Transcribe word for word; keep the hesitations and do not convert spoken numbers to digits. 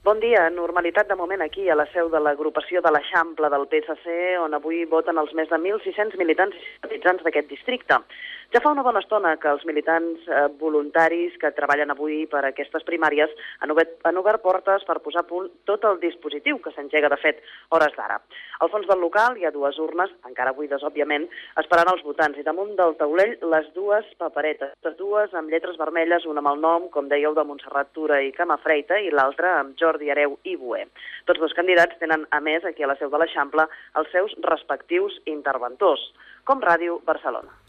Bon dia. Normalitat de moment aquí a la seu de l'agrupació de l'Eixample del P S C, on avui voten els més de mil sis-cents militants i simpatitzants d'aquest districte. Ja fa una bona estona que els militants eh, voluntaris que treballen avui per aquestes primàries han obert, han obert portes per posar a punt tot el dispositiu que s'engega, de fet, hores d'ara. Al fons del local hi ha dues urnes, encara buides, òbviament, esperant els votants, i damunt del taulell les dues paperetes, les dues amb lletres vermelles, una amb el nom, com dèieu, de Montserrat Tura i Camafreita, i l'altra amb Jordi Hereu i Boé. Tots dos candidats tenen, a més, aquí a la seu de l'Eixample, els seus respectius interventors, com Ràdio Barcelona.